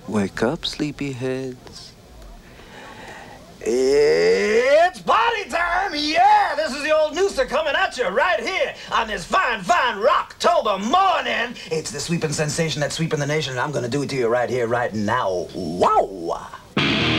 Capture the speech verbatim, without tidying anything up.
Wake up, sleepyheads. It's party time! Yeah! This is the old Nooster coming at you right here on this fine, fine Rocktober morning. It's the sweeping sensation that's sweeping the nation, and I'm gonna do it to you right here, right now. Wow!